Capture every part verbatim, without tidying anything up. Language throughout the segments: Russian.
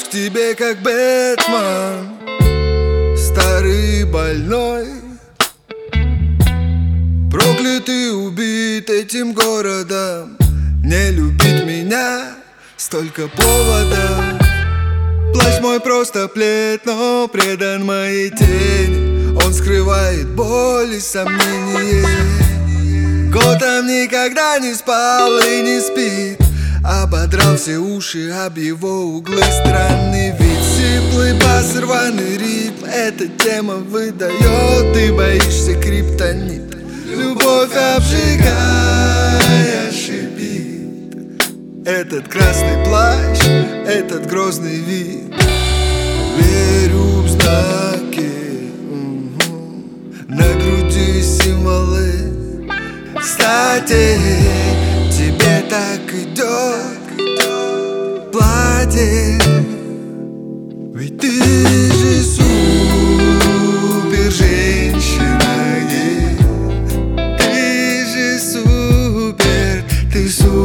вернусь к тебе как Бэтмен, старый больной, проклятый, убит этим городом. Не любить меня столько поводов. Плащ мой просто плед, но предан моей тени. Он скрывает боль и сомнение. Готэм никогда не спал и не спит. Ободрал все уши об его углы. Странный вид, сиплый бас, рваный ритм. Эта тема выдает, ты боишься криптонит. Любовь обжигая шипит. Этот красный плащ, этот грозный вид. Верю в знаки, угу. На груди символы. Кстати, тебе так идет платье. Ведь ты же супер женщина, yeah. Ты же супер, ты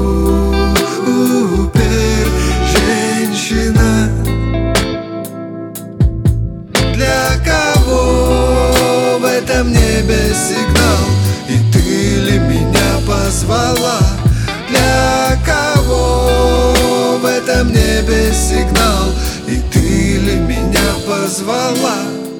супер женщина. Для кого в этом небе сигнал? И ты ли меня позвала? Для кого в этом небе сигнал? И ты ли меня позвала?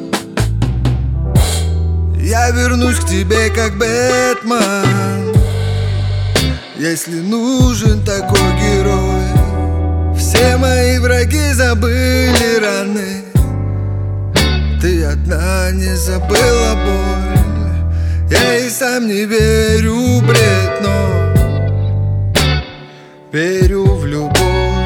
Я вернусь к тебе как Бэтмен, если нужен такой герой. Все мои враги забыли раны. Ты одна не забыла боль. Я и сам не верю в бред, но верю в любовь.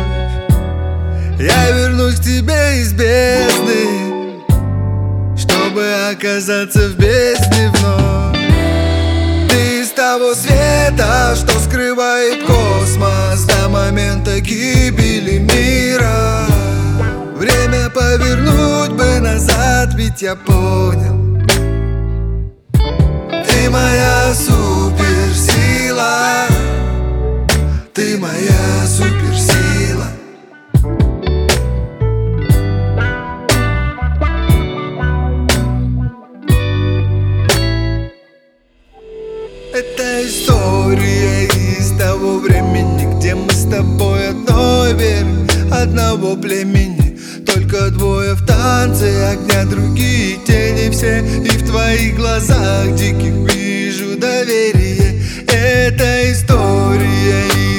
Я вернусь к тебе из бездны, чтобы оказаться в бездне вновь. Ты из того света, что скрывает космос до момента гибели мира. Время повернуть бы назад, ведь я понял, ты моя суперсила. Ты моя суперсила. Это история из того времени, где мы с тобой одной веры, одного племени. Только двое в танце огня, другие тени все. И в твоих глазах диких вижу доверие. Это история